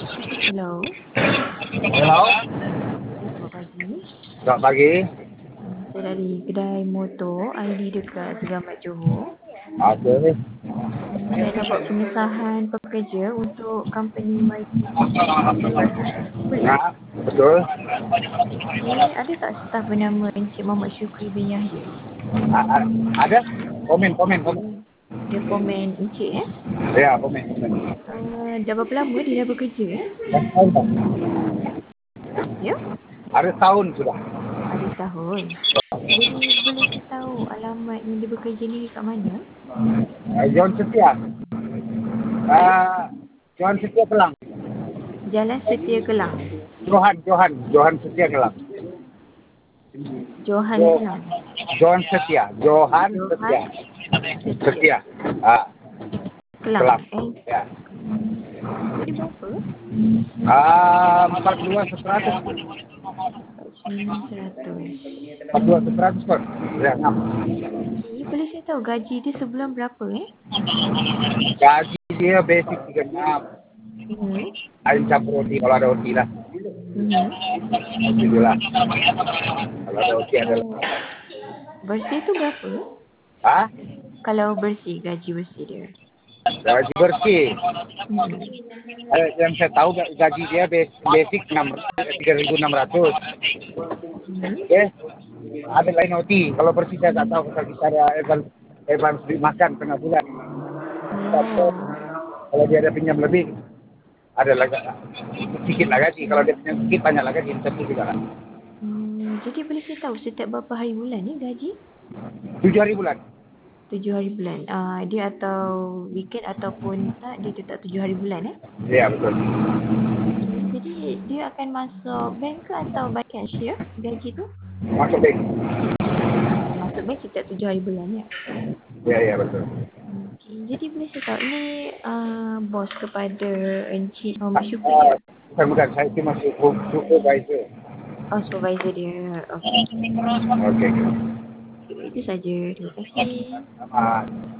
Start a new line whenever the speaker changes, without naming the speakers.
Hello.
Hello,
Ya, selamat pagi.
selamat pagi.
Saya dari kedai motor ID dekat Segamat Johor.
Okey.
Saya nak buat pengesahan pekerja untuk company Mighty. Boleh?
Ya, betul.
Okey, ada tak staf bernama Encik Muhammad Syukri bin Yahya?
Ada? Komen.
Dia komen Encik
Ya, komen.
Dah berapa lama dia dah bekerja
Tahun dah.
Ya?
Ada tahun sudah.
Ada tahun. Jadi boleh saya tahu alamat yang dia bekerja ni kat mana?
John Setia.
Ya?
Johan Setia Kelang.
Jalan Setia Kelang.
Johan Setia Kelang.
Johan
Jo-
Kelang.
Johan Setia. Johan Setia. Setia. Ah,
Kelang.
Kelang. Ya.
Jadi berapa?
42,100.
100.
42,100 kot. Ya, 6.
Okey, boleh saya tahu gaji dia sebulan berapa
Gaji dia basic 36.
Hmm.
Ada campur OT kalau ada OT lah.
Hmm.
Itu lah. Kalau ada OT ada.
Kalau bersih tu berapa?
Ah,
Kalau bersih, gaji bersih dia.
gaji bersih.
Hmm.
Yang saya tahu gaji dia basic 3.600.
Hmm.
Okey. Ada lain OT. Kalau bersih saya tak tahu kalau kita ada advance duit makan tengah bulan.
Oh.
Kalau dia ada pinjam lebih, ada lagi sedikit lah gaji. Kalau dia pinjam sedikit banyak lah gaji. Tentu juga lah.
Jadi boleh saya tahu setiap berapa hari bulan ni gaji?
7 hari bulan.
7 hari bulan. Dia atau weekend ataupun tak, dia tetap 7 hari bulan
Ya, betul.
Okay. Jadi dia akan masuk bank ke atau by cash ya gaji tu?
Masuk bank.
Masuk bank setiap 7 hari bulan ya.
Ya, betul.
Okey, jadi boleh saya tahu ni bos kepada Encik Muhammad Syukri ke?
Bukan. Saya cuma supervisor.
Oh, supervisor dia. Okey.
Okey.
Itu saja. Terima kasih.
Sama.